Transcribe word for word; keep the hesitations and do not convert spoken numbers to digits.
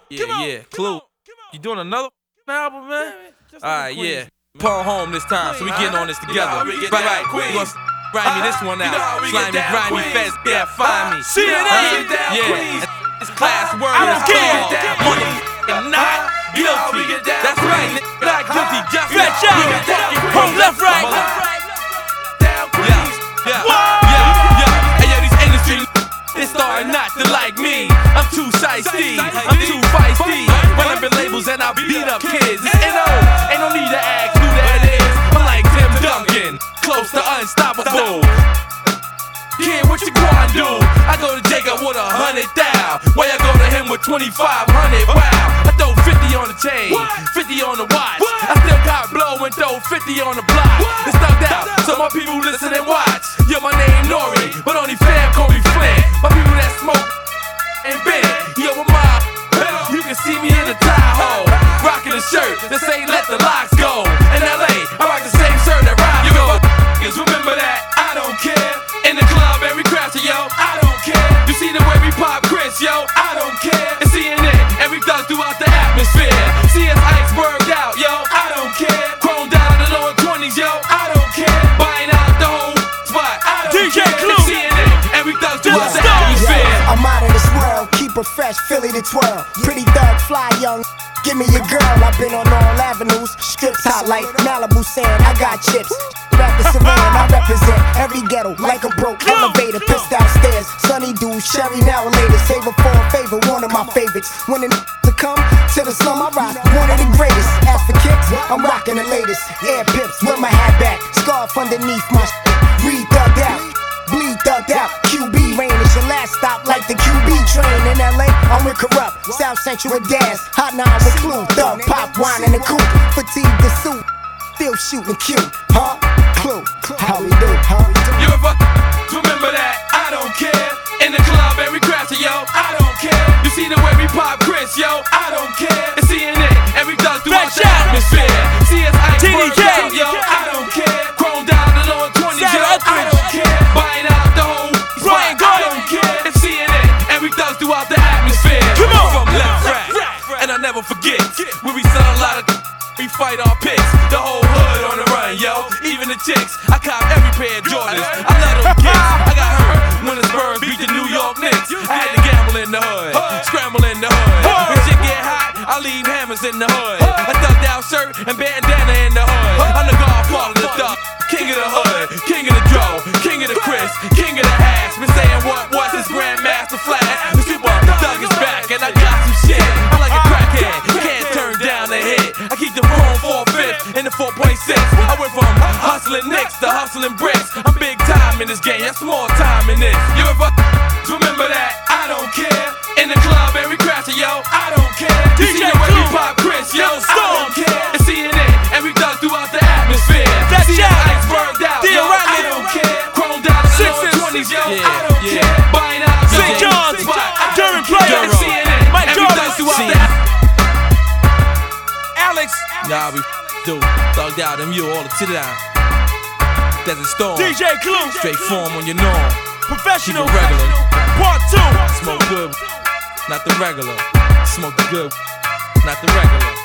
Yeah, yeah, Clue. You doing another album, man? Alright, yeah. Paul home this time, so we getting on this together. Right, right. We gonna grind me this one out. Slimy, grimy, fast, yeah, find me. C N A! Yeah. This class word I don't is care. called motherfucking not guilty. That's right, nigga, not guilty. Just Fat Joe. Home, left, right. Yeah, yeah, yeah, yeah. Hey, yo, these industry they starting not to like me. I'm too shiesty, I'm too feisty. Run up in labels and I beat up kids. It's N O, ain't no need to ask who that is. I'm like Tim Duncan, close to unstoppable. Kid, what you gonna do? I go to Jacob with a hundred thou. Why I go to him with twenty-five hundred? Wow, I throw fifty on the chain, fifty on the watch. I still got blow and throw fifty on the block. It's stuck out, so my people listen and watch. Yeah, my name Nori, but only fam call me Flint. My people that smoke and bend. Yo, with my you can see me in the Tahoe, rocking a shirt that say let the locks go. In L A, I rock the same shirt that Rock go. Remember that? I don't care. In the club, every crowd, yo, I don't care. You see the way we pop Chris, yo, I don't care. And C N A, every thug throughout the atmosphere. See us iceberged out, yo, I don't care. Chrome down the lower twenties, yo, I don't care. Buying out the whole spot, I don't D J care. Clue. C N A, every thug throughout the atmosphere. I'm out of this world, keep it fresh, Philly to twirl. Pretty thug, fly young, give me your girl. I've been on all avenues, strips hot like Malibu sand. I got chips, rap the Saran, I represent every ghetto like a broke elevator. Pissed downstairs, sunny dude, Sherry now later. Save her for a favor, one of my favorites. When the to come to the slum, I rock one of the greatest. As for kicks, I'm rocking the latest. Air pips, with my hat back, scarf underneath my shit. Read thugged out, bleed thugged out. Q B rain is your last stop like the Q B train in L A. I'm with Corrupt, South Central with Daz, Hot Nine with Clue, Thug, Pop, Wine in the coupe, fatigue the suit, still shooting cute, huh? Clue, how we do, huh? You ever remember that? I don't care. In the club, every crowd, yo, I don't care. You see the way we pop Chris, yo, I don't care. And C N A, every thug throughout the atmosphere. See us iceberg out, yo, I don't care. Chrome down the lower twenties, yo, I don't care. Buying out the whole spot, I don't care. And C N A, every thug throughout the atmosphere. Come on. From left, right, and I never forget when we sell a lot of. We fight our picks, the whole hood on the run, yo. Even the chicks, I cop every pair of Jordans. I let them kiss. I got hurt when the Spurs beat the New York Knicks. I had to gamble in the hood, scramble in the hood. When shit get hot, I leave hammers in the hood. A thugged out shirt and bandana in the hood. I'm the godfather of the thug, king of the hood, king of the dro, king of the Chris, king of the hash. Been saying what was his Grandmaster Flash. The super thug is back and I got some shit. I'm like a crackhead, can't turn down the hit. I keep the chrome four-fifth in the four point six. I went from hustling nicks to hustling bricks. I'm big time in this game, that's small time in this. You ever remember that? I don't care. In the club, every crowd, yo, I don't care. You see the way we pop Chris, yo, I don't care. And C N A, every thug throughout the atmosphere. That's See yeah. us iceberged out, yo, I don't care. Chrome down the lower twenties, yo, I don't care. Buying out the Saint John's, spot, I Durham don't care. Players, And C N A, Mike every Jordan. thug throughout See. the atmosphere. Alex, Nah, we do. Thugged out, them you all the sit down. Desert Storm. D J Clue, Straight form on your norm. Professional, Keep it regular. Part two. Smoke good, not the regular. Smoke the good, not the regular.